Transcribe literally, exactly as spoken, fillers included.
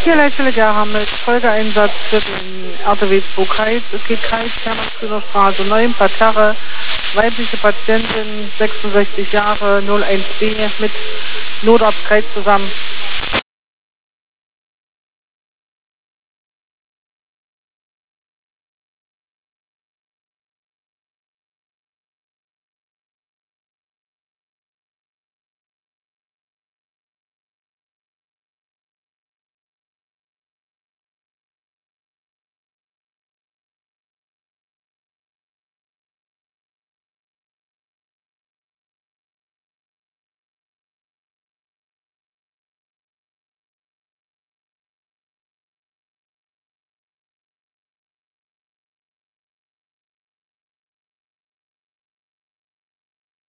Hier Leitstelle Gerham mit Folgeeinsatz für den R T W zwei Kreis. Es geht Kreis, Hermannsgrüner Straße neun, Parterre, weibliche Patientin, sechsundsechzig Jahre, null eins B mit Notarzt Kreis zusammen.